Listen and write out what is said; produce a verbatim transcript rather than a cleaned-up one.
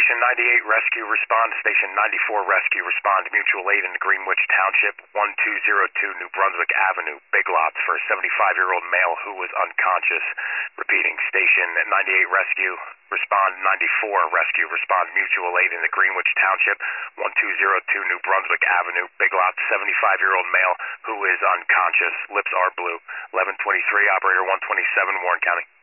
Station ninety-eight, rescue respond. Station ninety-four, rescue respond. Mutual aid in Greenwich Township, one two zero two New Brunswick Avenue, Big Lots, for a seventy-five-year-old male who was unconscious. Repeating, Station ninety-eight, rescue respond. ninety-four, rescue respond. Mutual aid in the Greenwich Township, one two zero two New Brunswick Avenue, Big Lots, seventy-five-year-old male who is unconscious. Lips are blue. eleven twenty-three, operator one twenty-seven, Warren County.